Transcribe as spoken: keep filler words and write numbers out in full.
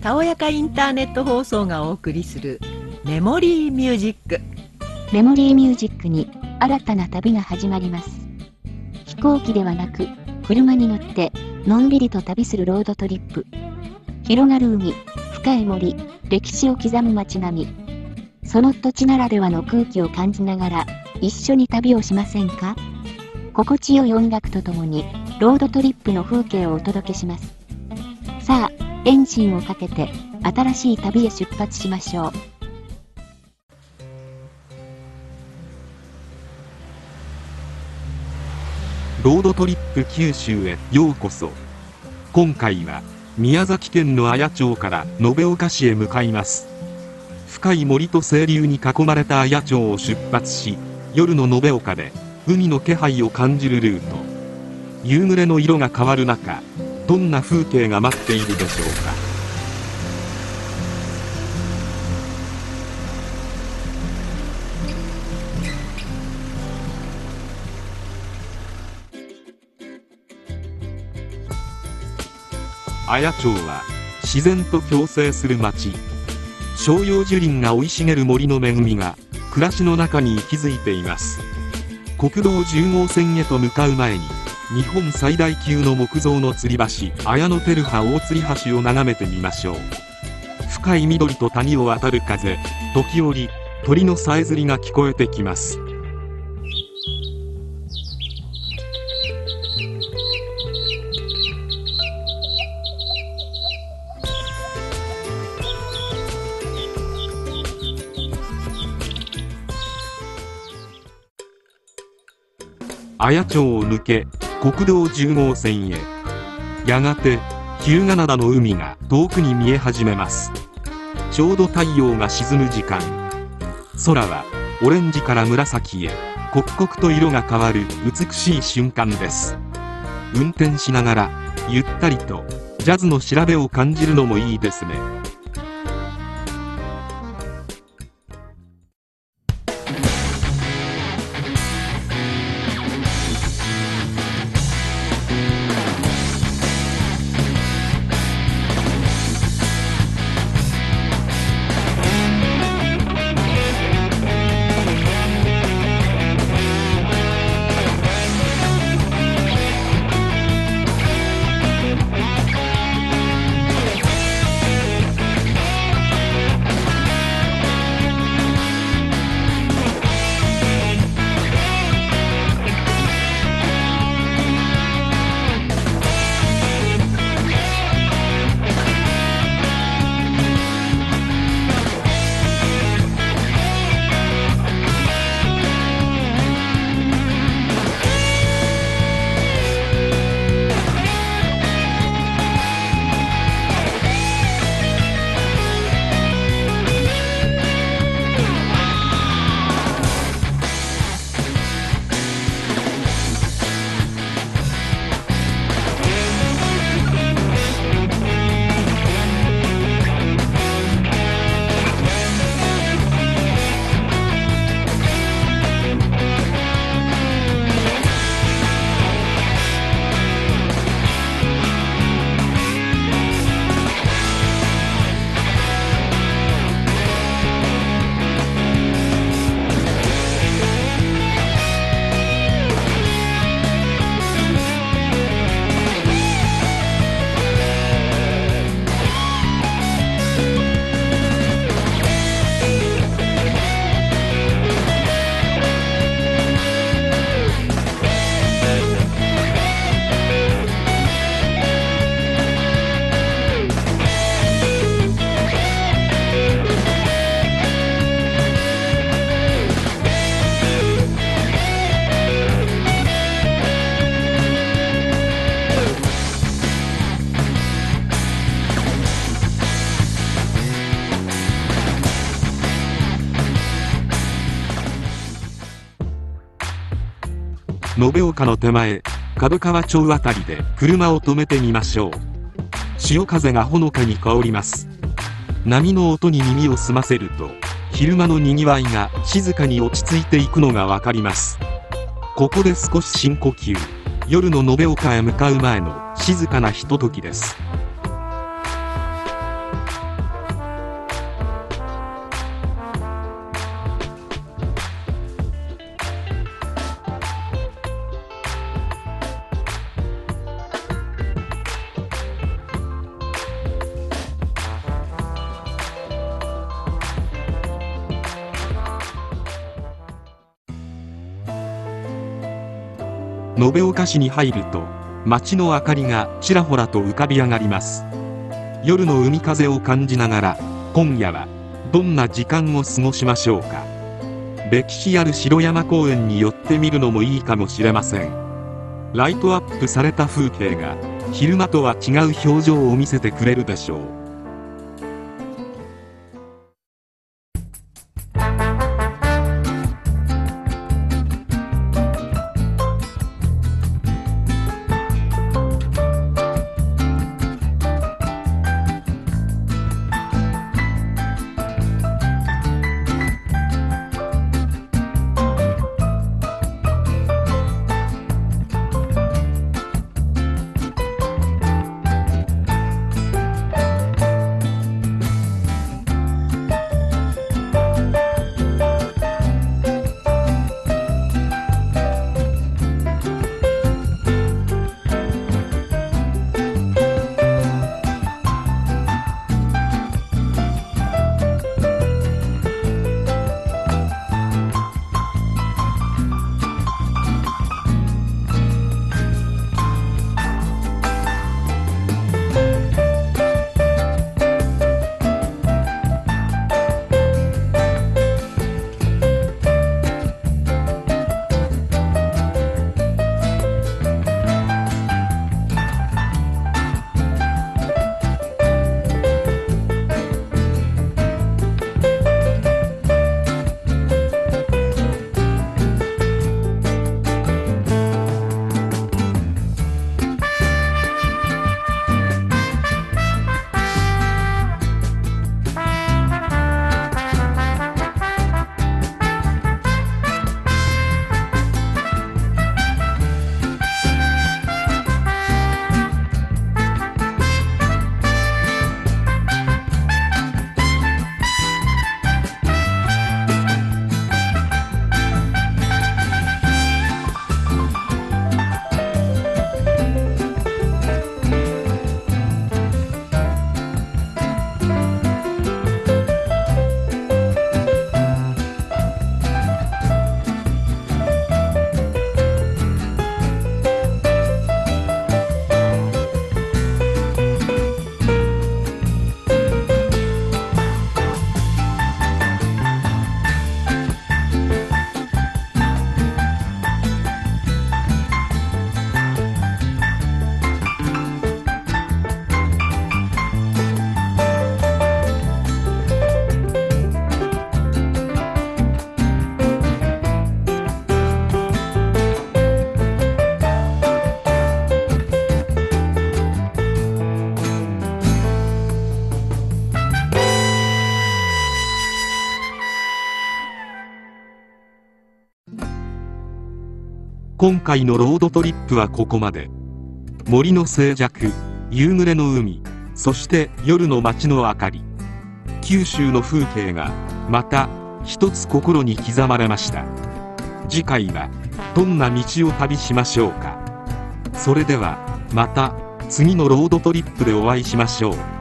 たおやかインターネット放送がお送りするメモリーミュージック。 メモリーミュージックに新たな旅が始まります。飛行機ではなく車に乗ってのんびりと旅するロードトリップ。広がる海、深い森、歴史を刻む街並み、その土地ならではの空気を感じながら一緒に旅をしませんか？心地よい音楽とともにロードトリップの風景をお届けします。さあ、エンジンをかけて新しい旅へ出発しましょう。 ロードトリップ九州へようこそ。今回は宮崎県の綾町から延岡市へ向かいます。深い森と清流に囲まれた綾町を出発し、夜の延岡で海の気配を感じるルート。夕暮れの色が変わる中、どんな風景が待っているでしょうか。綾町は自然と共生する町。照葉樹林が生い茂る森の恵みが暮らしの中に息づいています。国道じゅう号線へと向かう前に、日本最大級の木造の吊り橋、綾野照葉大吊橋を眺めてみましょう。深い緑と谷を渡る風、時折鳥のさえずりが聞こえてきます。綾町を抜け国道じゅう号線へ。やがて日向灘の海が遠くに見え始めます。ちょうど太陽が沈む時間。空はオレンジから紫へ刻々と色が変わる美しい瞬間です。運転しながらゆったりとジャズの調べを感じるのもいいですね。延岡の手前角川町あたりで車を止めてみましょう。潮風がほのかに香ります。波の音に耳を澄ませると昼間のにぎわいが静かに落ち着いていくのがわかります。ここで少し深呼吸。夜の延岡へ向かう前の静かなひとときです。 延岡市に入ると街の明かりがちらほらと浮かび上がります。夜の海風を感じながら今夜はどんな時間を過ごしましょうか。歴史ある城山公園に寄ってみるのもいいかもしれません。ライトアップされた風景が昼間とは違う表情を見せてくれるでしょう。今回のロードトリップはここまで。森の静寂、夕暮れの海、そして夜の街の明かり、九州の風景がまた一つ心に刻まれました。次回はどんな道を旅しましょうか。それではまた次のロードトリップでお会いしましょう。